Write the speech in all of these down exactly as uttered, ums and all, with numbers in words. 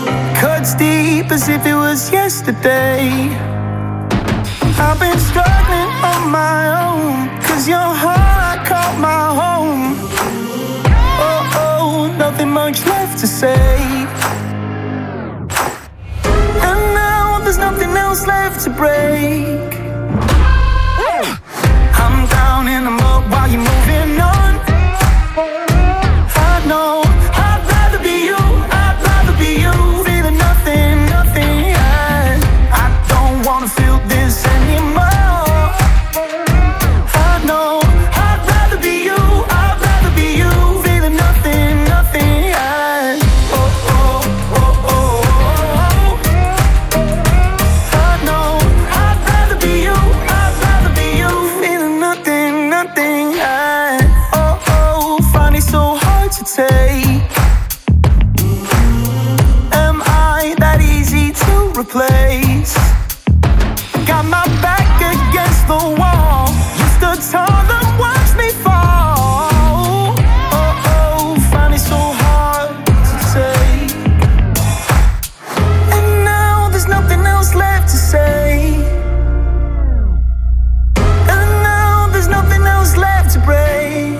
Cuts deep as if it was yesterday. I've been struggling on my own, cause your heart I call my home. Oh, oh, nothing much left to say. And now there's nothing else left to break. I'm down in the mud while you're moving on. I know I'd rather be you, I'd rather be you. Feeling nothing, nothing, yeah. I don't wanna feel this anymore. I know I'd rather be you, I'd rather be you. Feeling nothing, nothing, yeah. Oh, oh, oh, oh, oh. I know I'd rather be you, I'd rather be you. Feeling nothing, nothing, yeah. Oh, oh, find it so hard to take. Am I that easy to replace? Got my back against the wall. You stood tall and watched me fall. Oh, oh, find it so hard to take. And now there's nothing else left to say. And now there's nothing else left to break.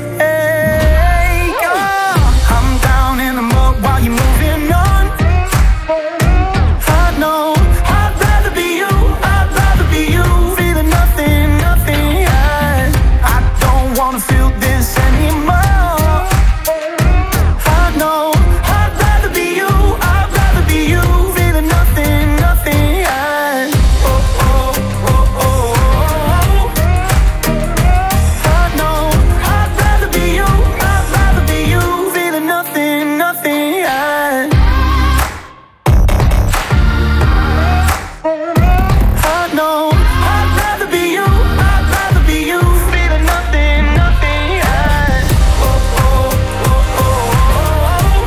Oh, I'm down in the mud while you're moving on. I know I'd rather be you, I'd rather be you. Feeling nothing, nothing, yeah. I don't wanna feel this anymore. I know I'd rather be you, I'd rather be you. Feeling nothing, nothing, yeah. Oh, oh, oh, oh, oh. I know I'd rather be you, I'd rather be you. Feeling nothing, nothing, yeah. I know I'd rather be you, I'd rather be you. Feeling nothing, nothing, yeah. Oh, oh, oh, oh, oh.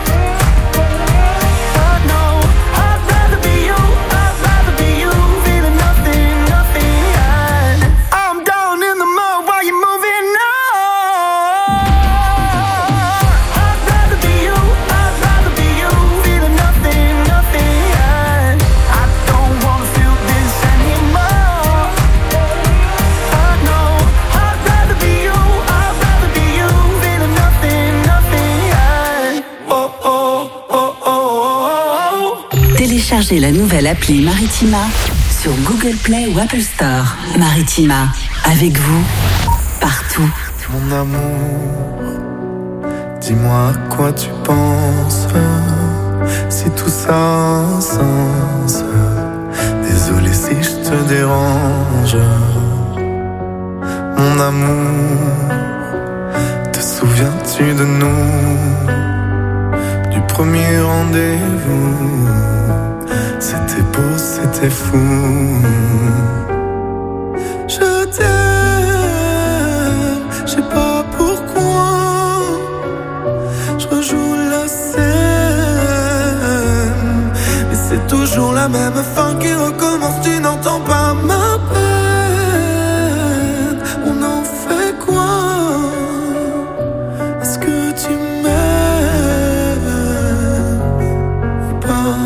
I know I'd rather be you, I'd rather be you. Feeling nothing, nothing, yeah. I'm down in the mud while you're moving on. I'd rather be you, I'd rather be you. Feeling nothing, nothing, yeah. I don't wanna feel this anymore. I know I'd rather be you, I'd rather be you. Feeling nothing, nothing, yeah. Oh, oh, oh, oh, oh. Téléchargez la nouvelle appli Maritima sur Google Play ou Apple Store. Maritima, avec vous, partout. Mon amour, dis-moi à quoi tu penses. Si tout ça a un sens. Désolé si je te dérange. Mon amour, te souviens-tu de nous? Du premier rendez-vous. C'était beau, c'était fou. Je t'aime, je sais pas pourquoi. Je rejoue la scène, mais c'est toujours la même fin qui recommence. Tu n'entends pas ma peine. On en fait quoi? Est-ce que tu m'aimes ou pas?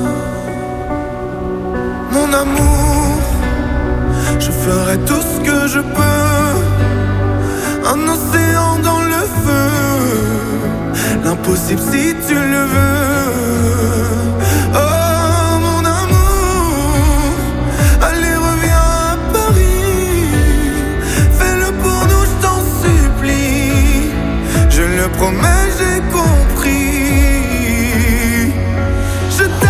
Mon amour, je ferai tout ce que je peux. Un océan dans le feu, l'impossible si tu le veux. Oh mon amour, allez reviens à Paris. Fais-le pour nous, je t'en supplie. Je le promets, j'ai compris. Je t'aime.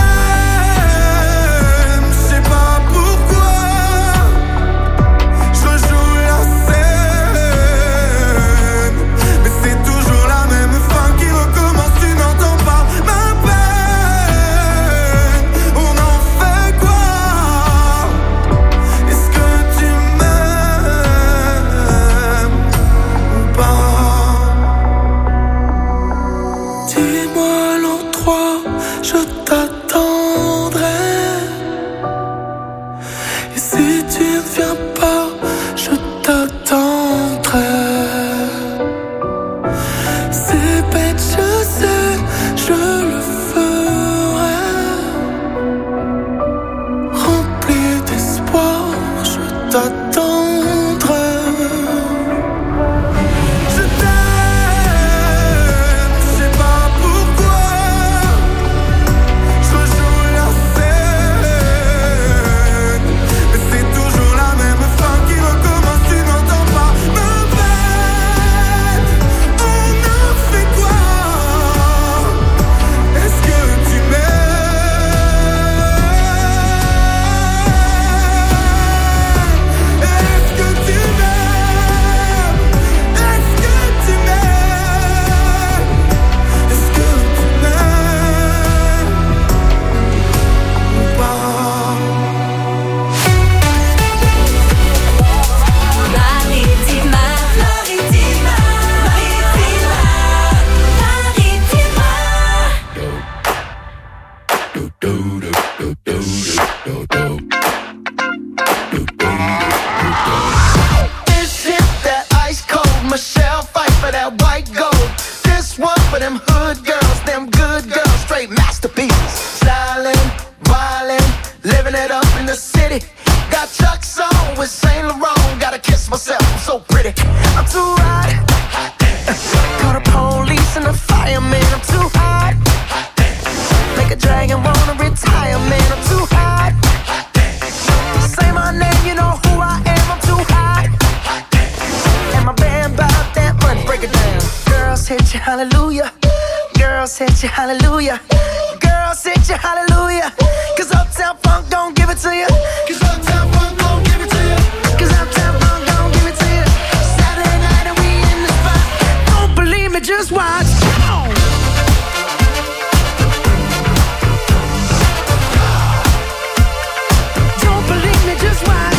This hit that ice cold Michelle fight for that white gold. This one for them hood girls, them good girls, straight masterpieces. Stylin', wildin', living it up in the city. Got Chuck's on with Saint Laurent. Gotta kiss myself, I'm so pretty. I'm too hot. Call the police and the fireman. I'm too hot. Make a dragon wanna retire, man. I'm too hot. Say my name, you know who I am. I'm too hot. And my band bought that money. Break it down. Girls hit you, hallelujah. Girls hit you, hallelujah. Girls hit you, hallelujah. Cause Uptown Funk don't give it to you. Cause Uptown Funk don't give it to you. Cause Uptown Funk don't give it to you. Saturday night and we in the spot. Don't believe me, just watch. Come on. Don't believe me, just watch.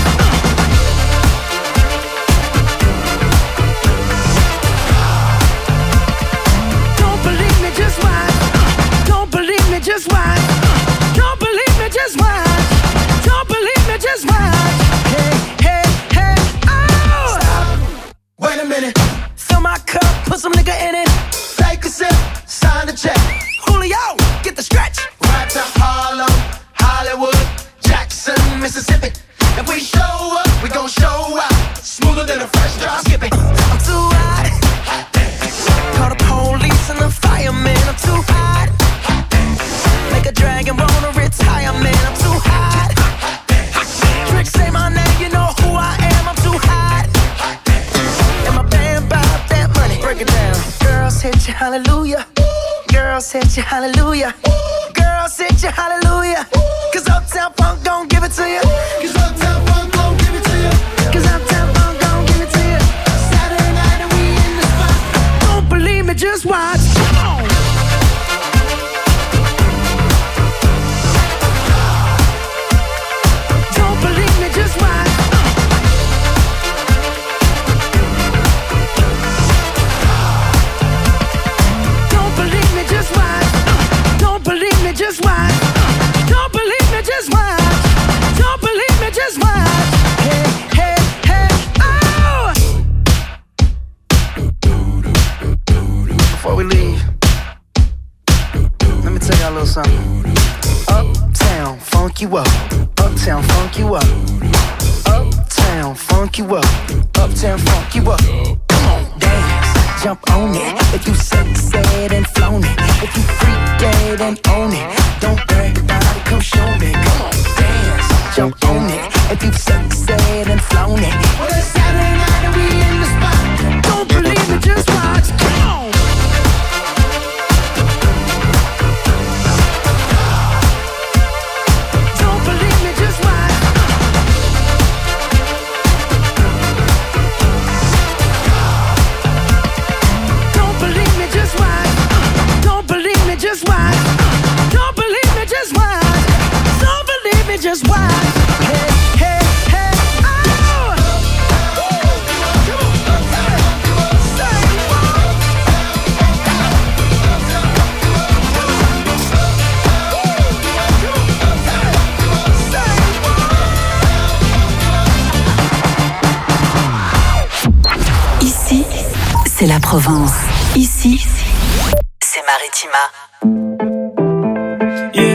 Don't believe me, just watch. Don't believe me, just watch. Don't believe me, just watch. Don't believe me, just watch. Hey, hey, hey, oh! Stop. Wait a minute. Fill my cup, put some nigga in it. Take a sip, sign the check. Julio, get the stretch. Right to Harlem, Hollywood, Jackson, Mississippi. If we show up, we gon' show out. Smoother than a fresh drop skipping. I'm too hot. Call the police and the fireman. I'm too hot. Make a dragon wanna retire, man. I'm too hot. Trick say my name, you know who I am. I'm too hot. And my band bought that money. Break it down. Girls hit you, hallelujah. Girls hit you, hallelujah. Girls hit you, hallelujah. Cause Uptown Funk don't give it to you. Cause Uptown Funk don't give it to you. Cause Uptown Funk don't give it to you. Saturday night and we in the spot. Don't believe me, just watch. Come on. Don't believe me, just watch. Don't believe me, just watch. Don't believe me, just watch. Don't believe me, just watch. Don't believe me, just watch. Hey, hey, hey, oh! Before we leave, let me tell y'all a little something. Uptown, funk you up. Uptown, funk you up. Uptown, funk you up. Uptown, funk you up. Come on, dance, jump on it. If you sexed and flown it, if you freak dead and own it, don't brag about it, come show me. Come on, dance, jump on it. If you sexed and flown it, well, it's Saturday night and we in the spot. Don't believe it, just watch. Come on. Don't believe me, just watch. Don't believe me, just watch. Don't believe me, just watch. Don't believe me, just watch. Don't believe me, just watch. Hey, hey, hey, oh! Ici, c'est la Provence. Ici, c'est Maritima. Yeah.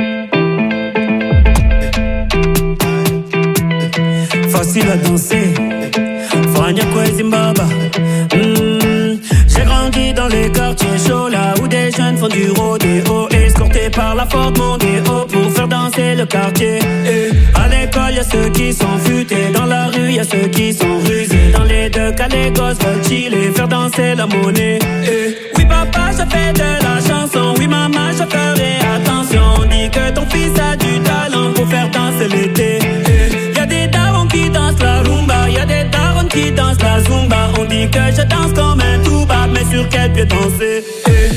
Facile à danser, Fania Zimbabwe. Mm. J'ai grandi dans les quartiers chauds, là où des jeunes font du rodéo, escortés par la Ford Mondeo pour faire danser le quartier. Et à l'école, y'a ceux qui sont futés, dans la rue, y'a ceux qui sont rusés. Dans les deux cas, les gosses veulent chiller, faire danser la monnaie. Et oui, papa, je fais de la chanson. Oui, maman, je ferai attention. Dis que ton fils a du talent pour faire danser l'été. Et y'a des darons qui dansent la rumba, y'a des darons qui dansent la zumba. On dit que je danse comme un toubab, mais sur quel pied danser? Et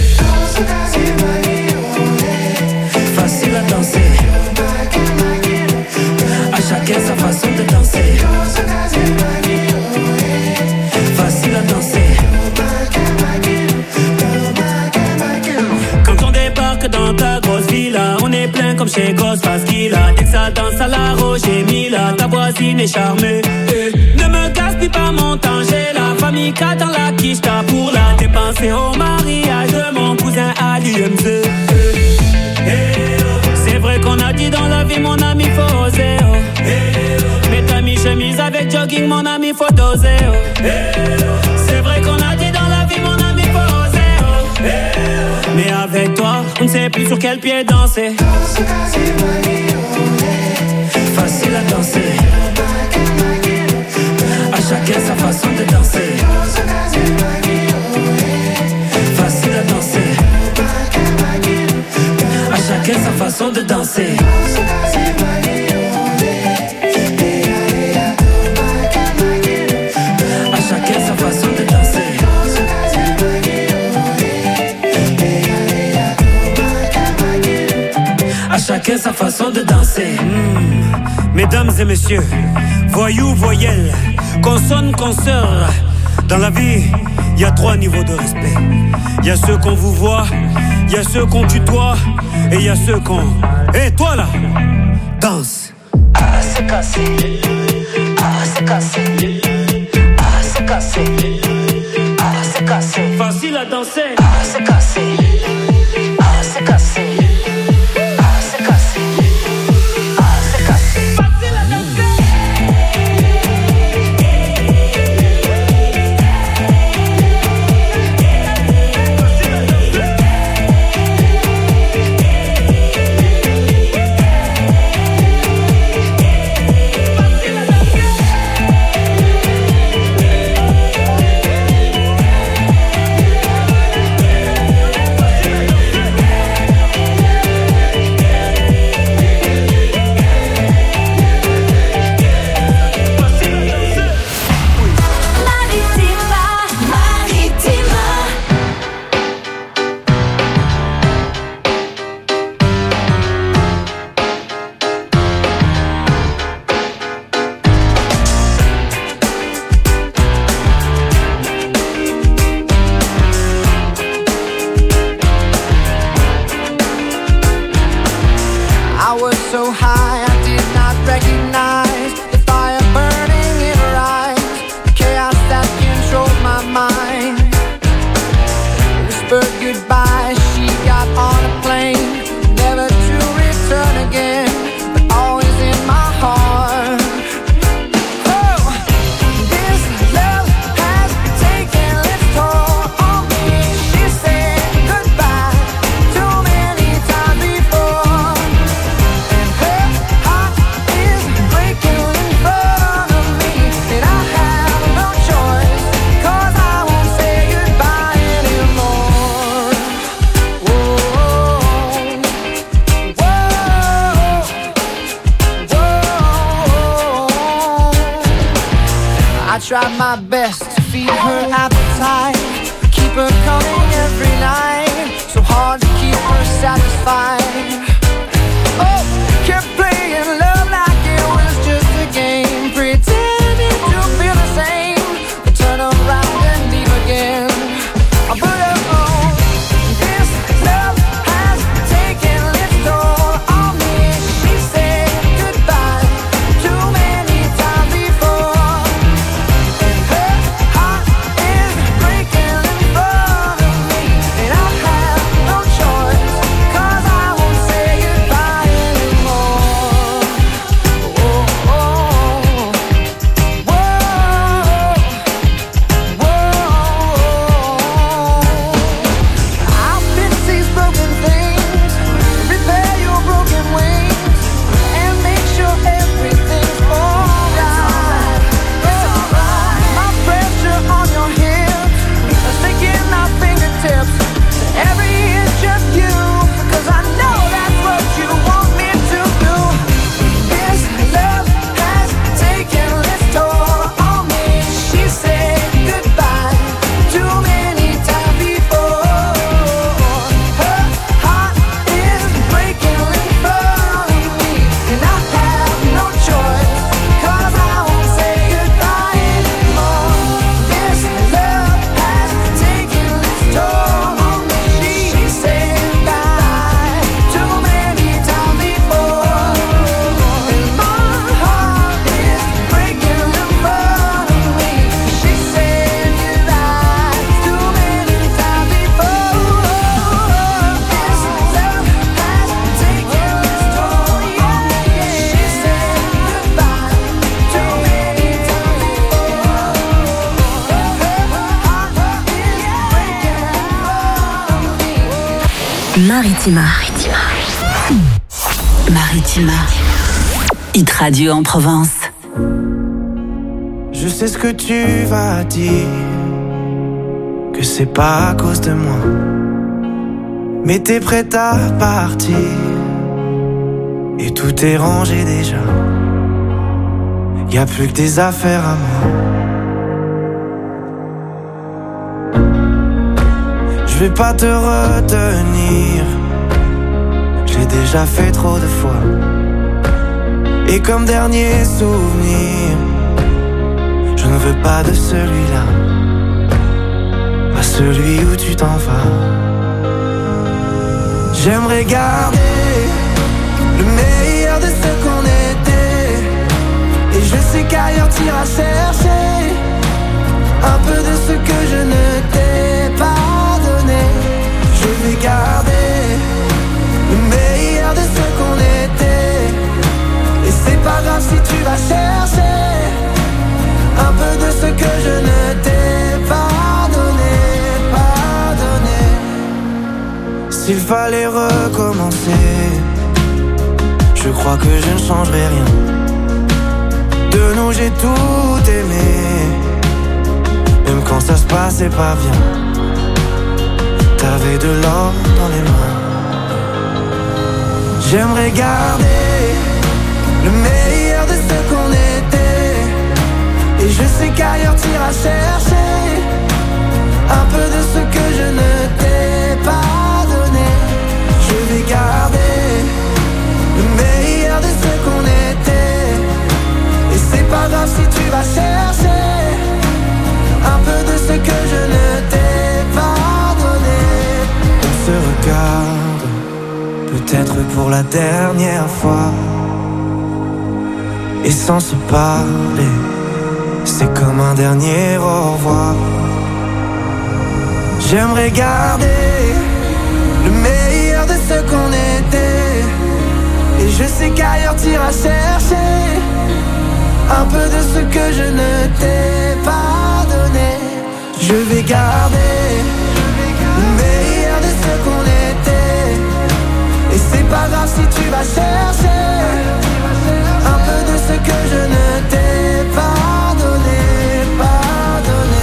facile à danser, à chacun sa façon de danser. Facile à danser. comme chez Ghostface Killah. Dès que ça danse à la Roche et Mila, ta voisine est charmée. Eh, ne me gaspille pas mon temps, j'ai la famille qui attend la quicheta pour la dépenser au mariage de mon cousin à l'U M C. Eh, eh, oh. C'est vrai qu'on a dit dans la vie, mon ami, faut oser. Oh. Eh, oh. Mets ta mi-chemise avec jogging, mon ami, faut doser. Oh. Eh, oh. C'est vrai qu'on a dit dans la vie, mon ami, faut oser. Oh. Eh, oh. Mais avec toi, on ne sait plus sur quel pied danser. Facile à danser. À chacun sa façon de danser. Facile à danser. À chacun sa façon de danser. À chacun sa façon de danser. À chacun sa façon de danser. Mmh. Mesdames et messieurs, voyous, voyelles, consonnes, consoeurs. Dans la vie, il y a trois niveaux de respect. Il y a ceux qu'on vous voit, il y a ceux qu'on tutoie, et il y a ceux qu'on... Hé, hey, toi là, danse. Ah, c'est cassé. Ah, c'est cassé. Ah, c'est cassé. Ah, c'est cassé. Facile à danser. Ah, c'est cassé. Ah, c'est cassé. Ah, c'est cassé. Ah, c'est cassé. Facile à danser. Tried my best to feed her appetite, keep her coming every night, so hard to keep her satisfied. Oh, kept playing love like it was just a game, pretending to feel the same, but turn around and leave again. I put her on. This love has taken its toll on me. She said goodbye too many times before. Say Maritima. Maritima. Maritima. Hit Radio en Provence. Je sais ce que tu vas dire, que c'est pas à cause de moi, mais t'es prête à partir et tout est rangé déjà. Y'a plus que des affaires à moi. Je vais pas te retenir, je l'ai déjà fait trop de fois. Et comme dernier souvenir, je ne veux pas de celui-là, pas celui où tu t'en vas. J'aimerais garder le meilleur de ce qu'on était, et je sais qu'ailleurs t'iras chercher un peu de ce que je ne t'ai pas donné. Je vais garder le meilleur de ce qu'on était, et c'est pas grave si tu vas chercher un peu de ce que je ne t'ai pas donné, pas donné. S'il fallait recommencer, je crois que je ne changerai rien. De nous j'ai tout aimé, même quand ça se passait pas bien. T'avais de l'or dans les mains. J'aimerais garder le meilleur de ce qu'on était, et je sais qu'ailleurs t'iras chercher un peu de ce que je ne t'ai pas donné. Je vais garder le meilleur de ce qu'on était, et c'est pas grave si tu vas chercher un peu de ce que je ne t'ai pas donné. On se regarde, peut-être pour la dernière fois, et sans se parler, c'est comme un dernier au revoir. J'aimerais garder le meilleur de ce qu'on était, et je sais qu'ailleurs t'iras chercher un peu de ce que je ne t'ai pas donné. Je vais garder le meilleur de ce qu'on était, et c'est pas grave si tu vas chercher un peu de ce que je ne t'ai pas donné, pas donné.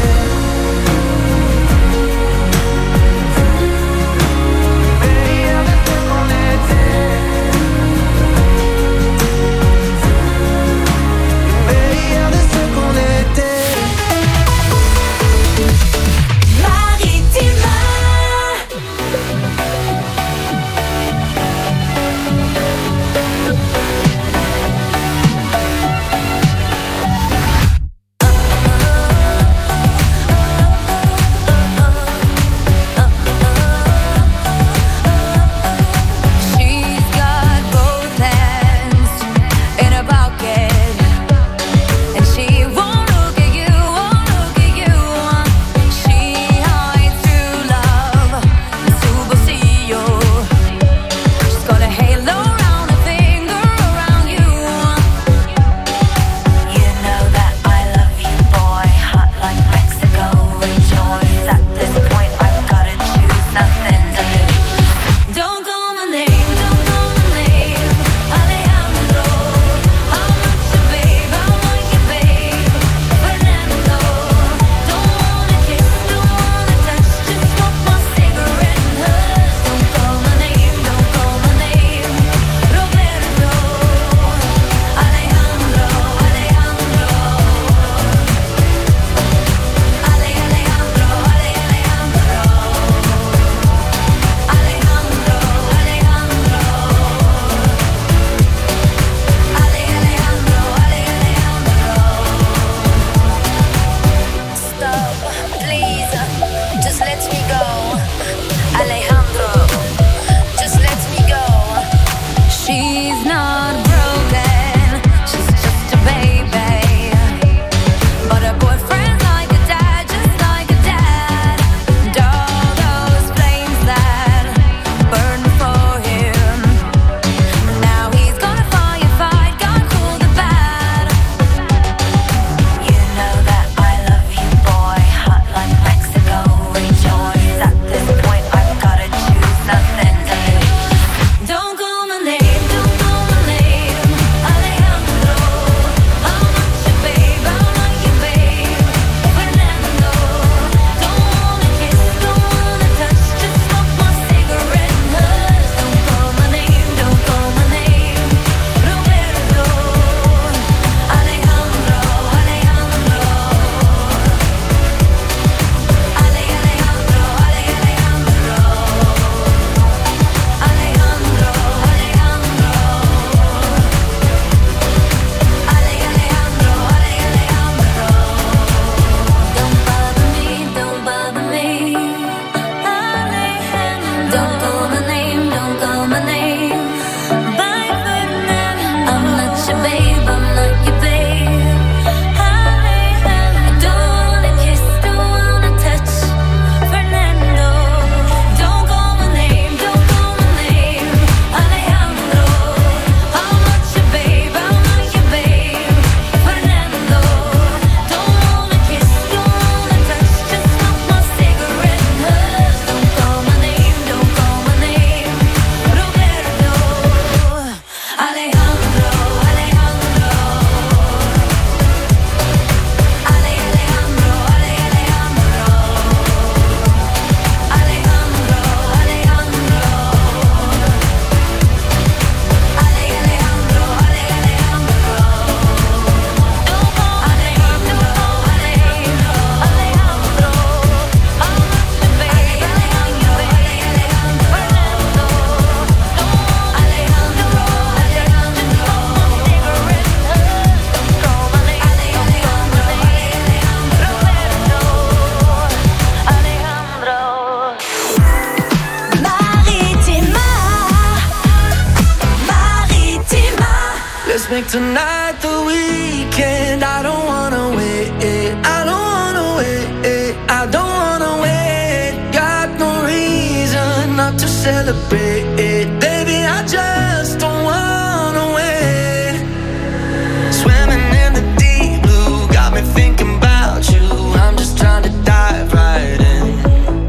Le meilleur de ce qu'on était, le meilleur de ce qu'on était. Maritima. Let's make tonight the weekend. I don't wanna wait. I don't wanna wait. I don't wanna wait. Got no reason not to celebrate. Baby, I just don't wanna wait. Swimming in the deep blue got me thinking about you. I'm just trying to dive right in.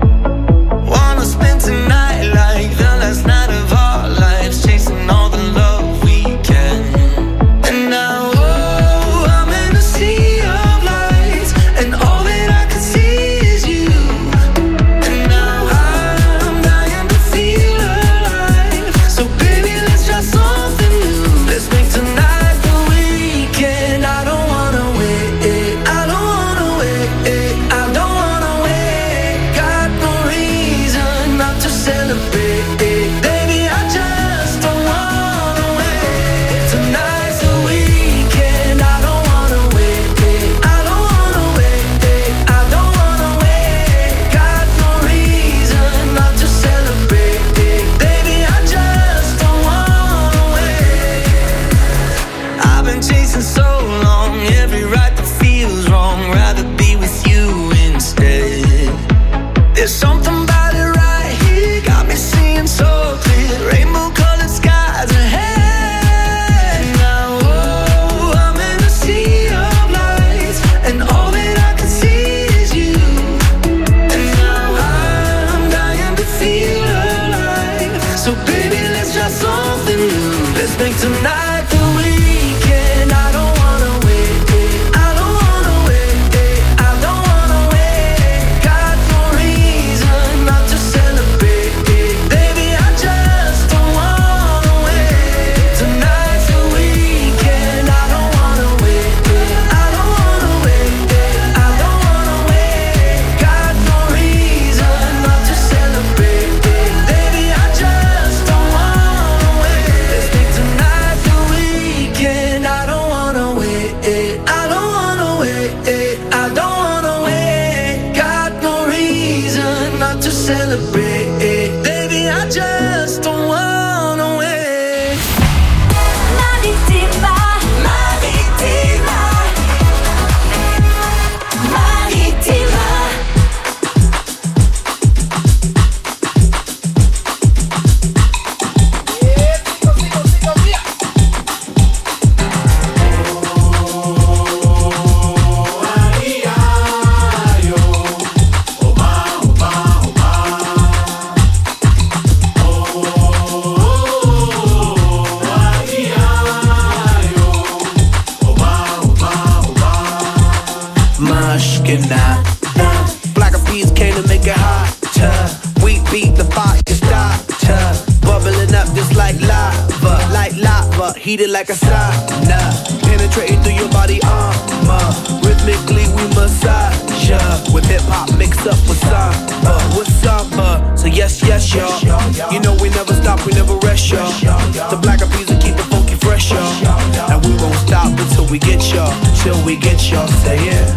Wanna spend tonight like the last night of our lives, chasing all the love we can. And now, oh, I'm in a sea of lights, and all that I can see is you. And now I'm dying to feel alive. So baby, let's try something new. Let's make tonight the weekend. I don't wanna wait. I don't wanna wait. I don't wanna wait. Got no reason not to celebrate. Baby, I just don't wanna wait. Tonight's the weekend. I don't wanna wait. I don't wanna wait. I don't wanna wait. Got no reason not to celebrate. Baby, I just don't wanna wait. I've been chasing so long, every right that feels wrong. Rather be with you instead. There's something about it right here, got me seeing so clear. Rainbow colored skies ahead. Now, oh, I'm in a sea of lights, and all that I can see is you. And now I'm dying to feel alive. So baby, let's try something new. Let's make tonight the weekend. I don't wanna wait. I don't wanna wait. I don't wanna wait. Got no reason not to celebrate. Baby, I just don't wanna wait. Tonight's the weekend. I don't wanna wait. I don't wanna wait. I don't wanna wait. Got no reason not to celebrate. Baby, I just don't wanna wait. Let's make tonight the weekend. I don't wanna wait. I don't wanna wait. I don't wanna wait. Got no reason not to celebrate. Baby, I just don't wanna wait. Maritima, Maritima, Maritima. Mashkina. Black of peas came to make it hot. We beat the fire starter. Bubbling up just like lava. Like lava, heated like a sauna. Penetrating through your body armor. Rhythmically we massage ya. With hip hop mixed up with samba. With samba. So yes, yes, y'all. You know we never stop, we never rest, y'all. The Black of peas will keep it funky fresh, y'all. And we won't stop until we get y'all. Till we get y'all, say yeah.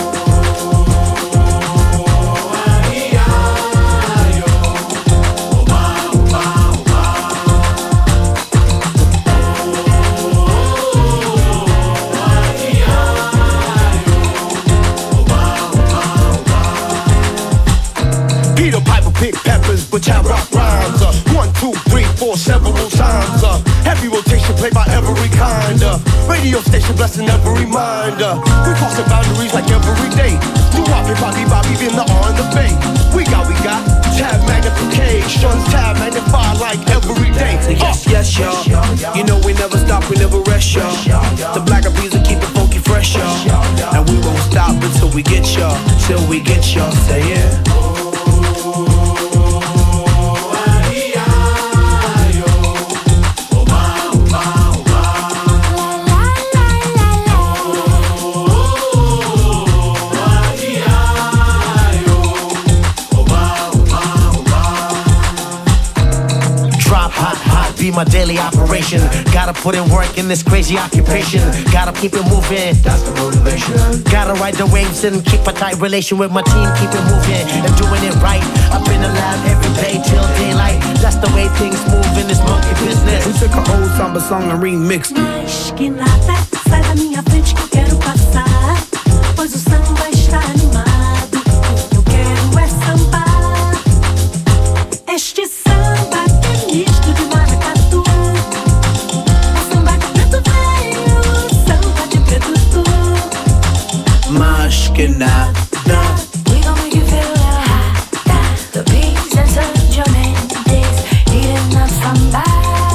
Peter Piper pick peppers, but I rock rhymes. Uh, one, two, three, four, several times. Uh, heavy rotation played by every kind. Uh, radio station blessing every mind. Uh, we crossing boundaries like every day. Do Bobby, Bobby, Bobby, in the R and the Bay. We got, we got tab magnification, tab magnified like every day. So yes, yes, y'all. You know we never stop, we never rest, y'all. The Black of peas will keep it funky fresh, y'all. And we won't stop until we get y'all. Till we get y'all, say yeah. Be my my daily operation. Gotta put in work in this crazy occupation. Gotta keep it moving, that's the motivation. Gotta ride the waves and keep a tight relation with my team. Keep it moving and doing it right. Up in the lab every day till daylight. That's the way things move in this monkey business. We took an old samba song and remixed it. Mas que nada, sai da minha frente que eu quero passar. Pois o samba está animado. O que eu quero é sambar. Este samba que é misto de maracatu. É samba de preto velho, samba de preto tu. Mas que nada. We gon' make you feel hot. The beats and such your mendes. Eating up samba.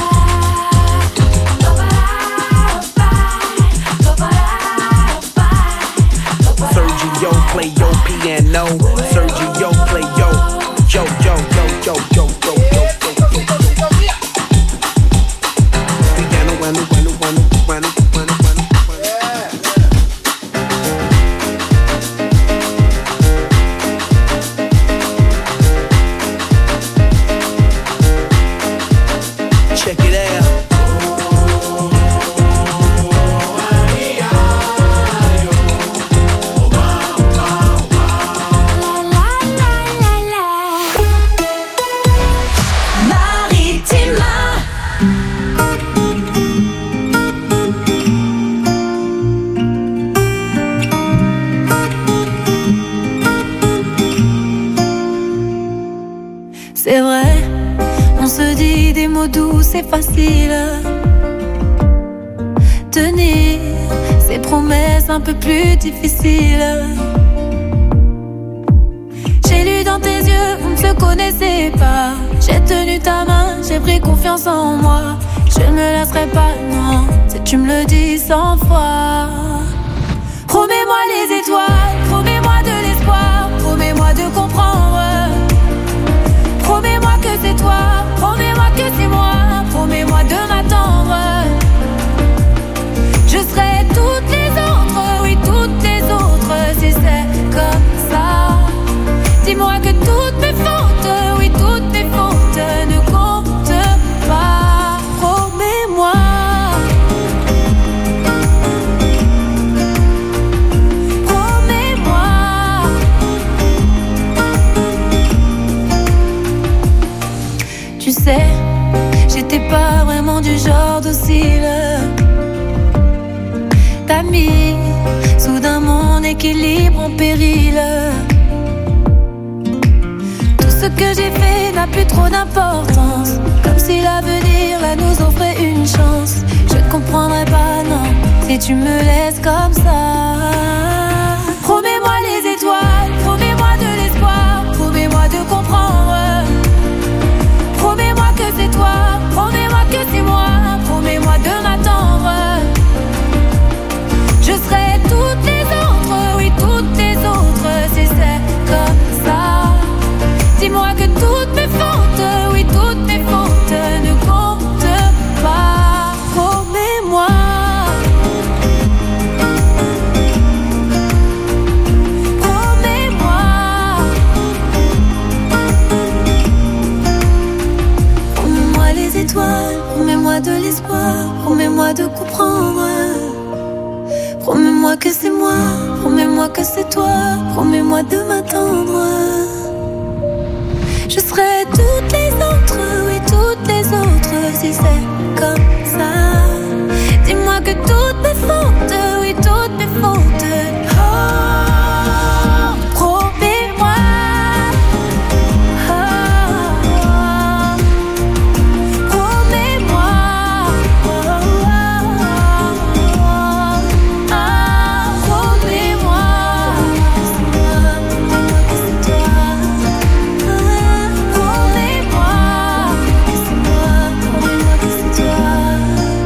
Sergio play your piano. Sergio play yo, yo, yo, yo, yo, yo, yo, yo, yo, yo. Piano, piano, piano, piano, piano, piano, piano. Check it out. C'est vrai, on se dit des mots doux, c'est facile. Tenir ces promesses un peu plus difficiles. J'ai lu dans tes yeux, on ne se connaissait pas. J'ai tenu ta main, j'ai pris confiance en moi. Je ne me laisserai pas, non, si tu me le dis cent fois. Promets-moi les étoiles, promets-moi de l'espoir, promets-moi de comprendre. Promets-moi que c'est toi, promets-moi que c'est moi, promets-moi de m'attendre. Je serai toutes les autres, oui toutes les autres, si c'est comme ça. Dis-moi que toutes mes fautes, oui toutes mes fautes ne comptent pas. Promets-moi. Promets-moi. Tu sais, j'étais pas vraiment du genre docile. T'as mis soudain mon équilibre en péril. Tout ce que j'ai fait n'a plus trop d'importance. Comme si l'avenir là nous offrait une chance. Je ne comprendrai pas, non, si tu me laisses comme ça. Promets-moi les étoiles, promets-moi de l'espoir, promets-moi de comprendre. Promets-moi que c'est toi, promets-moi que c'est moi, promets-moi de m'attendre. Je serai toutes les autres, oui toutes les autres, si c'est comme ça. Dis-moi que toutes mes fautes, oui toutes mes fautes ne comptent pas. Promets-moi. Promets-moi. Promets-moi les étoiles, promets-moi de l'espoir, promets-moi de comprendre. Promets-moi que c'est moi, promets-moi que c'est toi, promets-moi de m'attendre. Je serai toutes les autres, oui toutes les autres, si c'est comme ça. Dis-moi que toutes mes fautes, oui toutes mes fautes. Oh, promets-moi. Oh, promets-moi. Oh, oh, oh, oh, promets-moi. C'est toi, promets-moi. C'est moi, promets-moi que c'est toi.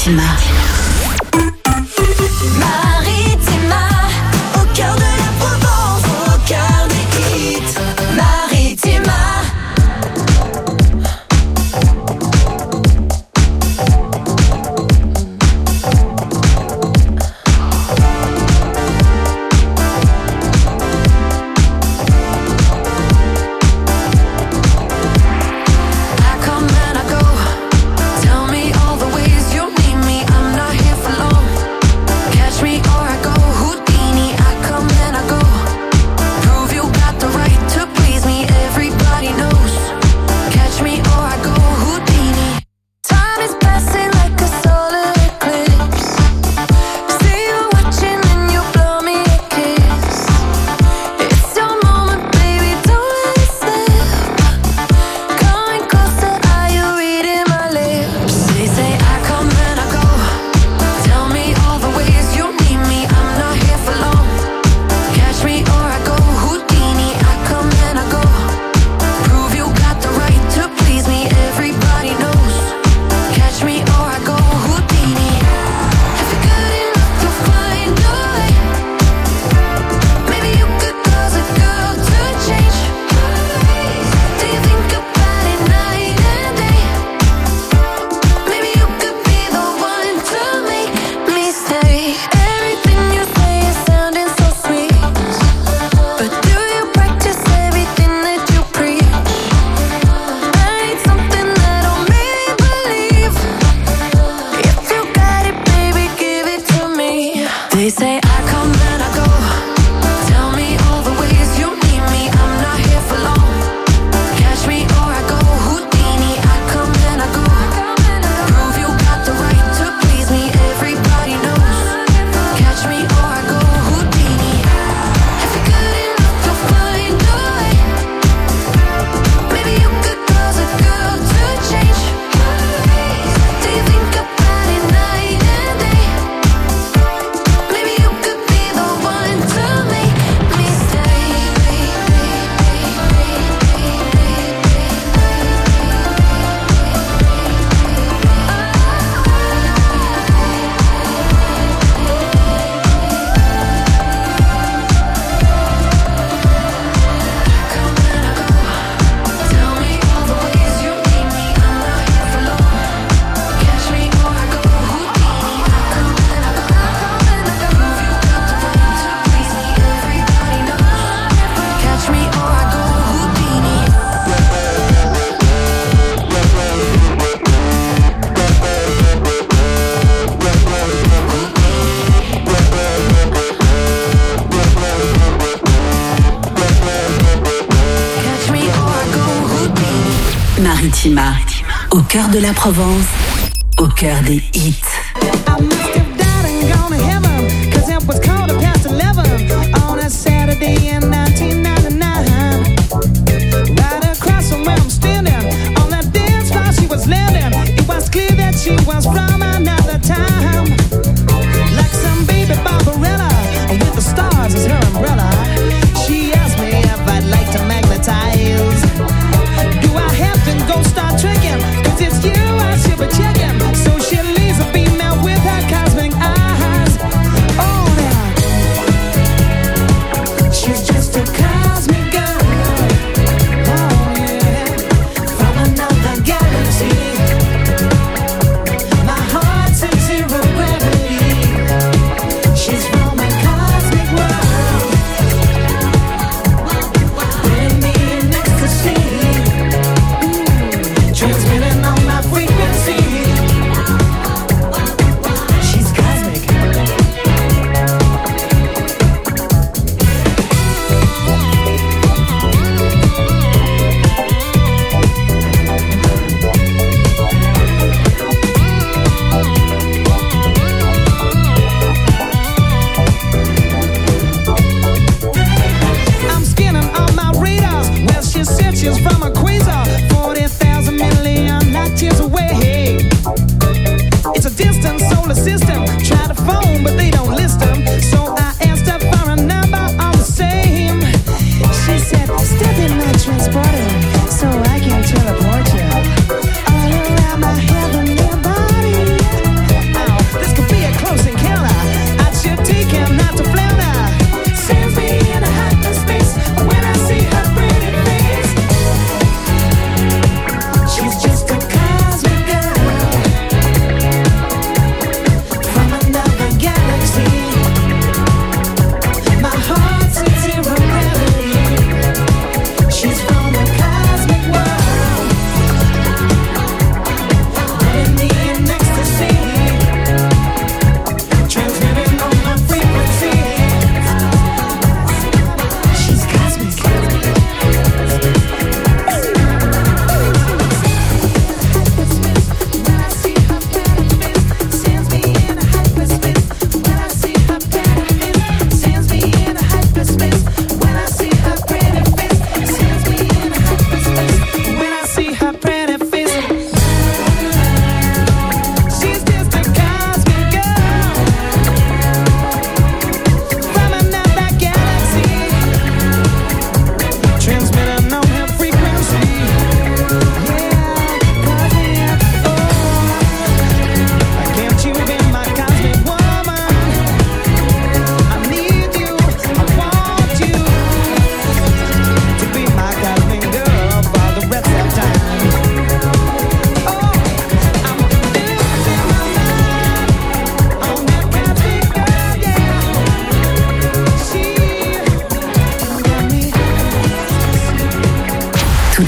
Maritima. Maritima, au cœur de la Provence, au cœur des hits. Maritima. Maritima, au cœur de la Provence, au cœur des hits. I must have died and gone to heaven, cause it was quarter past eleven on a Saturday in nineteen ninety-nine. Right across from where I'm standing, on that dance floor she was landing. It was clear that she was from another time. Like some baby Barbarella, with the stars as her umbrella. She asked me if I'd like to magnetize. Do I have to go start tricking? Cause it's you I should be checking. So she leaves a female with her cosmic eyes. Oh, yeah. She's just a kind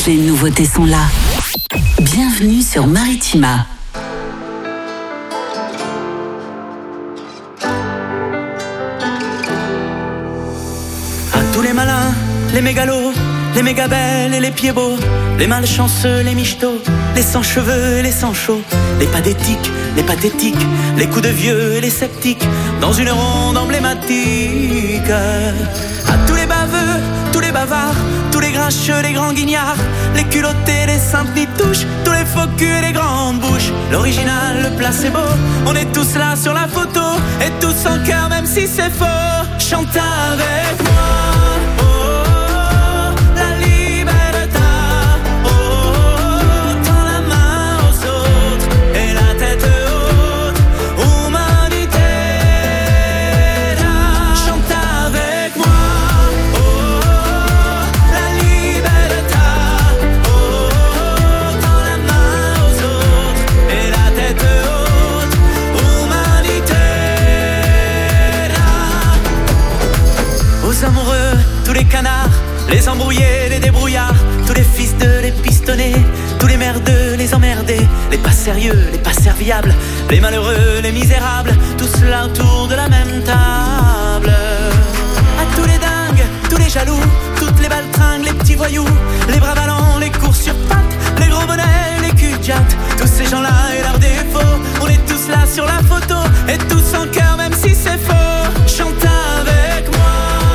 Toutes les nouveautés sont là. Bienvenue sur Maritima. À tous les malins, les mégalos, les méga belles et les pieds beaux, les malchanceux, les michetots, les sans cheveux et les sans chauds, les pathétiques, les pathétiques, les coups de vieux et les sceptiques, dans une ronde emblématique. À tous les baveux, tous les bavards, tous les grincheux, les grands guignards, les culottés, les saintes nitouches, tous les faux culs et les grandes bouches, l'original, le placebo, on est tous là sur la photo, et tous en cœur même si c'est faux. Chante avec moi. Les embrouillés, les débrouillards, tous les fils de les pistonnés, tous les merdeux, les emmerdés, les pas sérieux, les pas serviables, les malheureux, les misérables, tous là autour de la même table. À tous les dingues, tous les jaloux, toutes les baltringues, les petits voyous, les bras ballants, les cours sur pattes, les gros bonnets, les culs de jatte, tous ces gens-là et leurs défauts, on est tous là sur la photo, et tous en cœur même si c'est faux. Chante avec moi.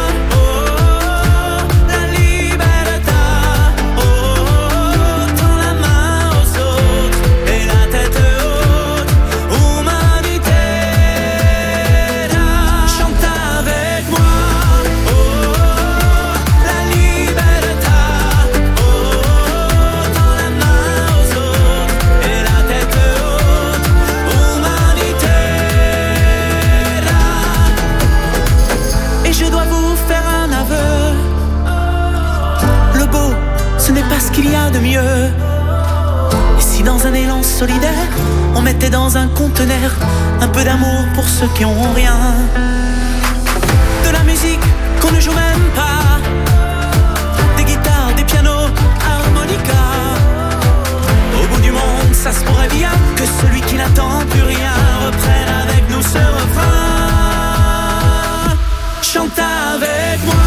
Qu'il y a de mieux. Et si dans un élan solidaire on mettait dans un conteneur un peu d'amour pour ceux qui ont rien, de la musique qu'on ne joue même pas, des guitares, des pianos, harmonica. Au bout du monde ça se pourrait bien que celui qui n'attend plus rien reprenne avec nous ce refrain. Chante avec moi.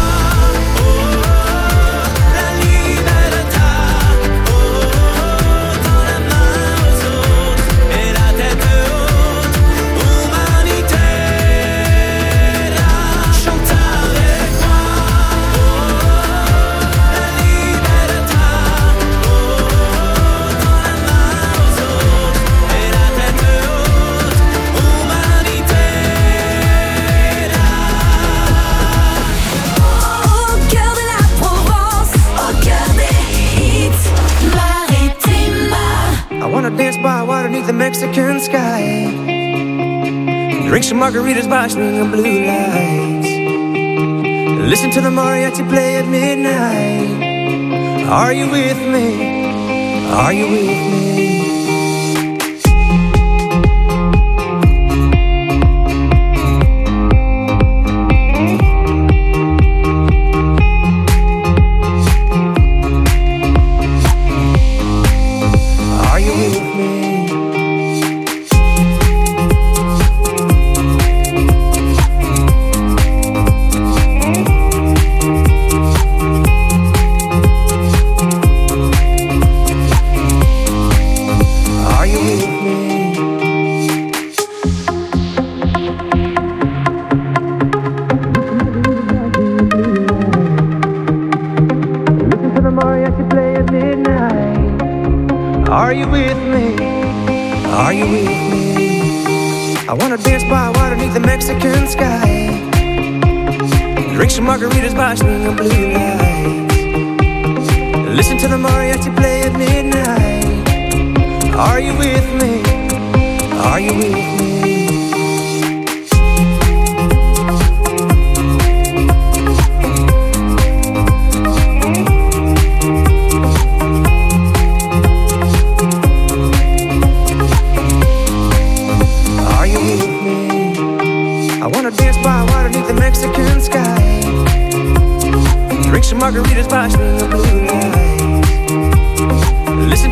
Dance by water beneath the Mexican sky, drink some margaritas by string of blue lights, listen to the mariachi play at midnight. Are you with me? Are you with me? Margaritas by string of blue lights, listen to the mariachi play at midnight. Are you with me? Are you with me? Are you with me? I wanna dance by water beneath the Mexican sky, drink some margaritas by string of blue lights,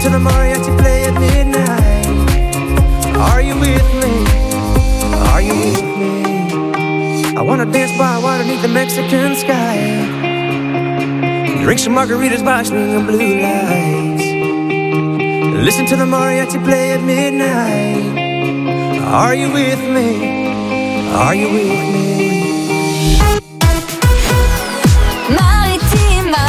to the mariachi play at midnight. Are you with me? Are you with me? I wanna dance by water beneath the Mexican sky. Drink some margaritas by swinging blue lights. Listen to the mariachi play at midnight. Are you with me? Are you with me? Marítima,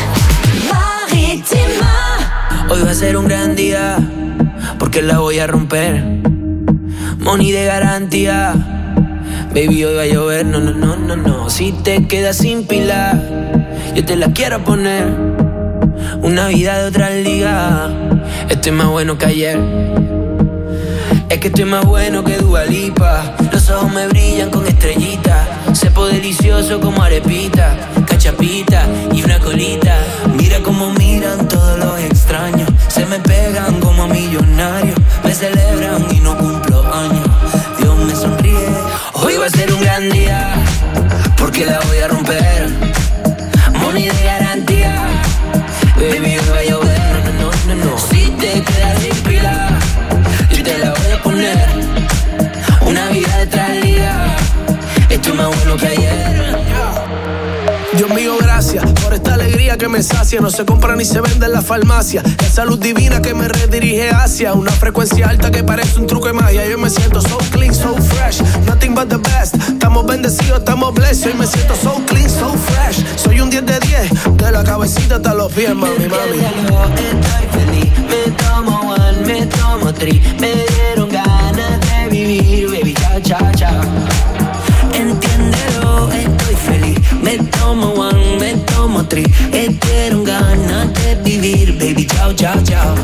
Marítima. Hoy va a ser un gran día, porque la voy a romper. Money de garantía. Baby, hoy va a llover, no, no, no, no, no. Si te quedas sin pila, yo te la quiero poner. Una vida de otra liga. Estoy más bueno que ayer. Es que estoy más bueno que Dua Lipa. Los ojos me brillan con estrellitas. Sepo delicioso como arepita, cachapita y una colita. Mira cómo miran todos los extraños. Se me pegan como millonarios. Me celebran y no cumplo años. Dios me sonríe. Hoy va a ser un gran día, porque la voy a romper. Money de garantía. Baby, hoy va a llover. No, no, no, no. Si te quedas sin pila, yo te la voy a poner. Una vida de otra liga. Esto es más bueno que ayer. Dios mío, gracias por esta alegría que me sacia. No se compra ni se vende en la farmacia. Esa luz divina que me redirige hacia una frecuencia alta que parece un truco de magia. Yo me siento so clean, so fresh, nothing but the best. Estamos bendecidos, estamos blessed. Hoy me siento so clean, so fresh. Soy un diez de diez, de la cabecita hasta los pies, mami, mami. Estoy feliz, me tomo one, me tomo three. Me dieron ganas de vivir, baby, chao, chao, chao. Entiéndelo, estoy feliz. Me tomo one, me tomo three. Me dieron ganas de vivir, baby, chao, chao, chao.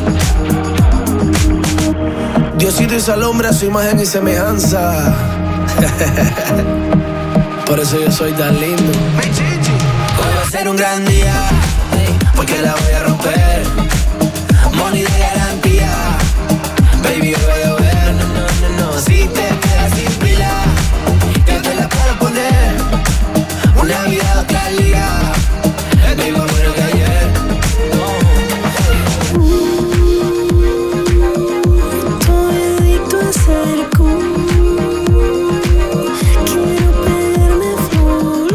Diosito hizo al hombre a su imagen y semejanza. Por eso yo soy tan lindo. Hoy va a ser un gran día, porque la voy a romper. Money de garantía. Baby, hoy va a llover. No, no, no, no. Si te quedas sin pila, yo te la puedo poner. Una vida de otra liga. Estoy más bueno que ayer. Estoy tu acerco. Quiero perderme full.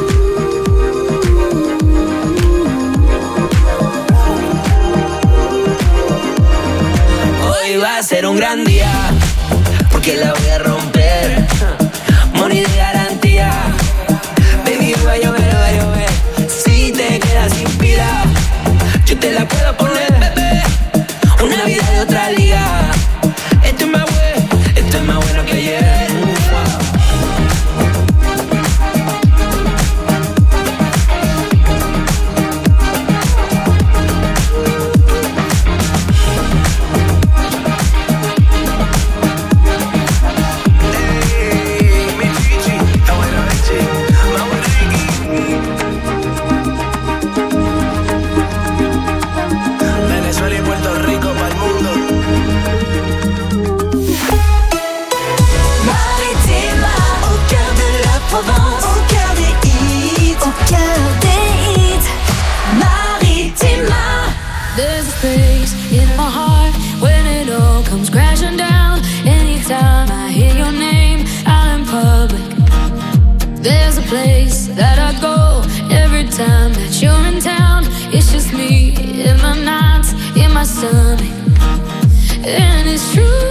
Hoy va a ser un gran día, porque la voy a romper. Money de garantía. Baby, va a llover, va a llover. Si te quedas sin pila, yo te la puedo poner, bebé. Una vida de otra liga. Esto es más bueno, esto es más bueno que ayer. Venezuela y Puerto Rico para el mundo. Marítima, au cœur de la Provence, au cœur des hits, au cœur des hits. Marítima. There's a space in my heart when it all comes crashing down. Anytime I hear your name out in public, there's a place that I go every time that you're in town. It's just me in my nights, in my stomach, and it's true.